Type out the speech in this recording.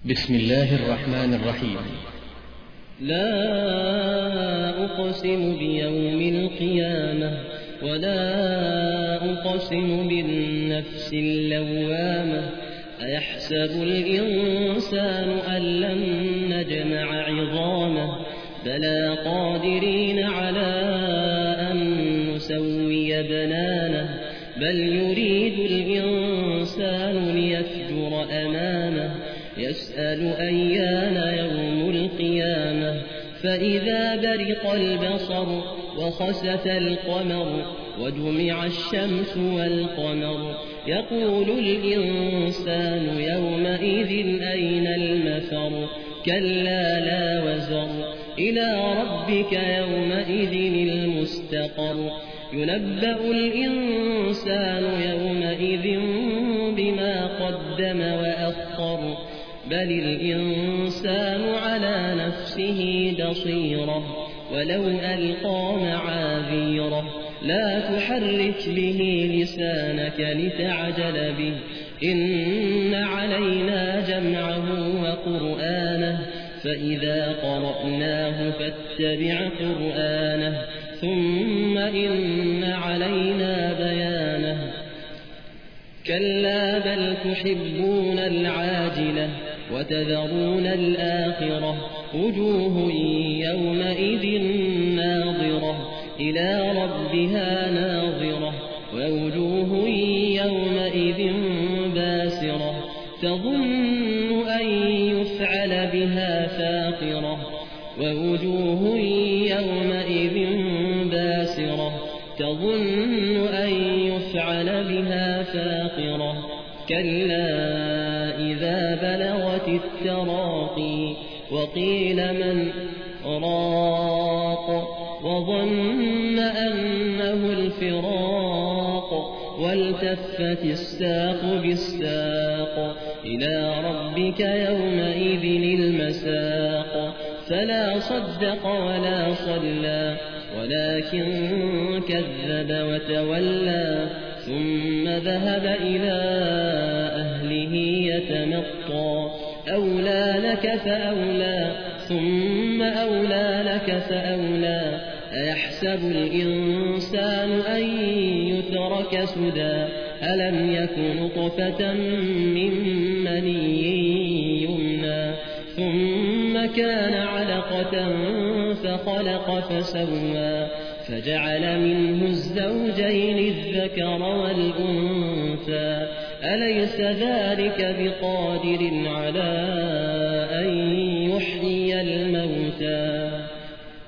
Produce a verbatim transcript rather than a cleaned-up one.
بسم الله الرحمن الرحيم. لا أقسم بيوم القيامة ولا أقسم بالنفس اللوامة أيحسب الإنسان أن لن نجمع عظامه بلى قادرين على أن نسوي بنانه بل يريد الإنسان ليفجر أمامه يسأل أيان يوم القيامة فإذا برق البصر وخسف القمر وجمع الشمس والقمر يقول الإنسان يومئذ أين المفر كلا لا وزر إلى ربك يومئذ المستقر ينبأ الإنسان يومئذ بما قدم وأخر بل الإنسان على نفسه بصيرة ولو ألقى معاذيره لا تحرك به لسانك لتعجل به إن علينا جمعه وقرآنه فإذا قرأناه فاتبع قرآنه ثم إن علينا بيانه كلا بل تحبون العاجلة وتذرون الآخرة وجوه يومئذ ناظرة إلى ربها ناظرة ووجوه يومئذ باسرة تظن أن يفعل بها فاقرة ووجوه يومئذ باسرة تظن أن يفعل بها فاقرة كلا إذا بلغت التراقي وقيل من راق وظن أنه الفراق والتفت الساق بالساق إلى ربك يومئذ المساق فلا صدق ولا صلى ولكن كذب وتولى ثم ذهب إلى أهله يتمطى أولى لك فأولى ثم أولى لك فأولى أيحسب الإنسان أن يترك سدى ألم يك نطفة من مني يمنى ثم كان علقة فخلق فسوى فجعل منه الزوجين الذكر والأنثى أليس ذلك بقادر على أن يحيي الموتى